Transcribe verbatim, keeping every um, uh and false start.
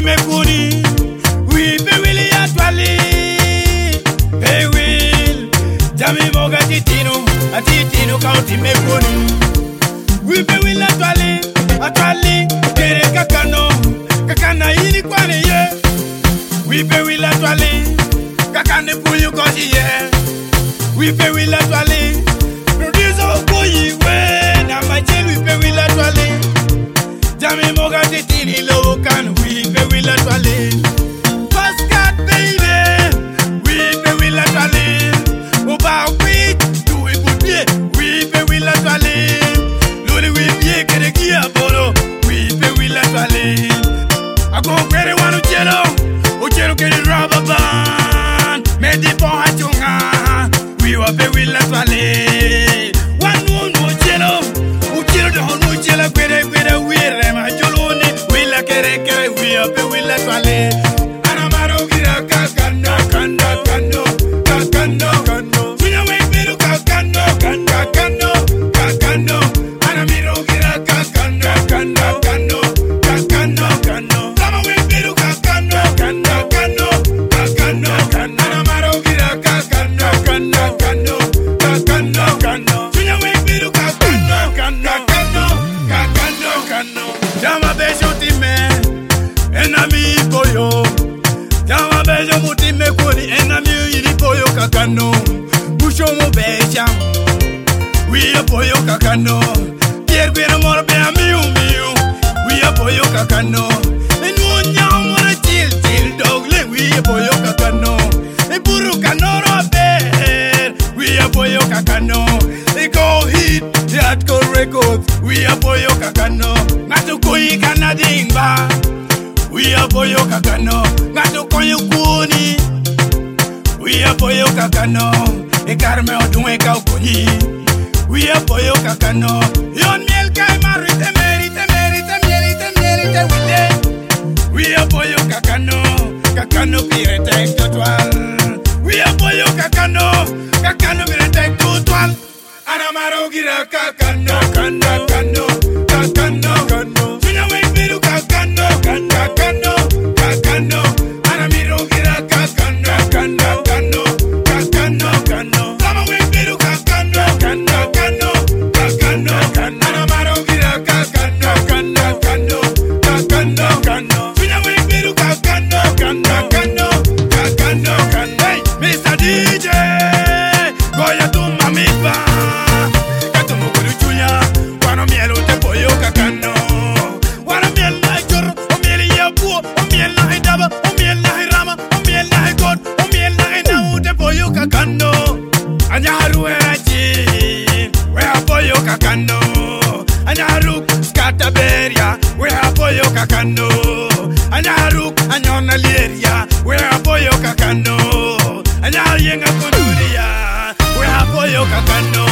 me kuni. We be willy atwali. Hey will. Jami moga titino. Atitino kauti me kuni. We be willy atwali. Atwali. Kere kakano. Kakana ini kwani ye. We be willy atwali. Kakane puyu koshi ye. We be willy atwali. Producer boyi we. Na mache we be willy atwali. Jami moga titini low can we be willy atwali. Pascal baby. We be willy atwali. Oba we do it good bien. We be willy atwali. Lori we bien kere kia bolo. We be willy atwali. I go very one uchelo. Uchelo kere rubber band. Medi po hachunga. We were be willy atwali. One moon uchelo. Uchelo do honu uchelo kwere kwere wire ma joloni. Willa kere kere we are be willy atwali. Anamaro gira kakano kando kando kakano kando. Sunya we biru kakano kando kando kakano. Anamiro gira kakano kando kando kakano kando. Sama we biru kakano kando kando kakano kando. Anamaro gira kakano kando kando kakano kando. Sunya we biru kakano kando kando kakano kando. Jama bejo time enami koyo. Jama bejo mutime kuni enami yiri koyo kakano. Busho mo beja. We a boyo kakano. Pierre gwena mora be amiu miu. We a boyo kakano. Enu nyao mora chill chill dogle. We a boyo kakano. E buru kanoro be. We a boyo kakano. E go hit the hardcore records. We a boyo kakano. Ngatu kui kanadingba. We a boyo kakano. Ngatu koyu kuni. We a boyo kakano. E karme odunwe kaukuni. We a boyo kakano. Yon miel kai marite merite merite mielite mielite wile. We a boyo kakano. Kakano pirete total. We a boyo kakano. Kakano pirete total. Anamaro gira kakano kando kando kakano kando. Sunya we biru kakano kando kando kakano. Anamiro gira kakano kando kando kakano kando. Sama we biru kakano kando kando kakano kando. Anamaro gira kakano kando kando kakano kando. Sunya we biru kakano kando kando kakano kando. Hey, Mister D J, goya tu mamifa. Katomo kuru chunya, wano mielo te boyo kakano. Wano miel na jor, o miel yabu, o miel na hidaba, o miel na hirama, o miel na higod, o miel na hinahu te boyo kakano. Anyaru echi, we ha boyo kakano. Anyaru skata beria, we ha boyo kakano. Anyaru anyona lieria, we ha boyo kakano. Anyaru yenga kunduria, we ha boyo kakano.